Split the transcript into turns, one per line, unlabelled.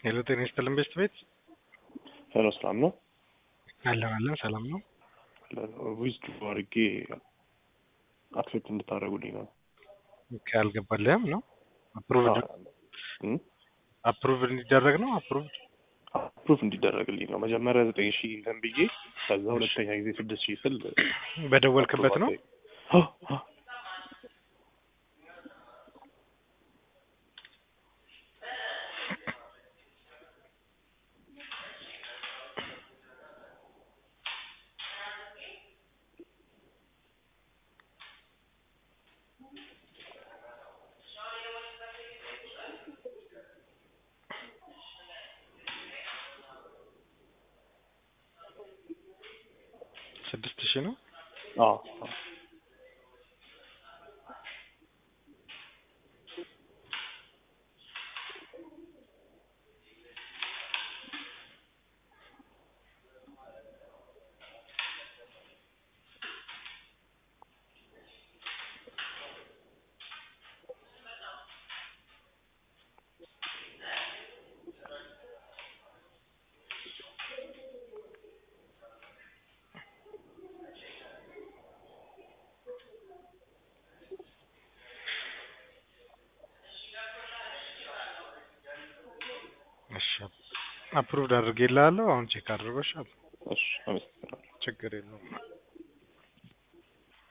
ሄሎ ጤና ይስጥልን ቤት
ሄሎ ሰላም ነው።
አለን ሰላም ነው።
ዊዝድ አድርጌ አክሴፕት እንድታደርጉልኝ ነው።
ኦኬ አልገባልህም ነው? አፕሩቭ እንዲደረግ ነው።
አፕሩቭ እንዲደረግልኝ ነው። መጀመሪያ 9,000 እንትን ብዬ ከዛ ሁለተኛ ጊዜ 6,000 ስል
በደወልክበት ነው? ስድስት ሺህ ነው?
አዎ
እሺ አፕሩቭድ አድርጌልሃለሁ። አሁን ቼክ አድርጎሻል?
እሺ አመሰግናለሁ።
ችግር የለውም።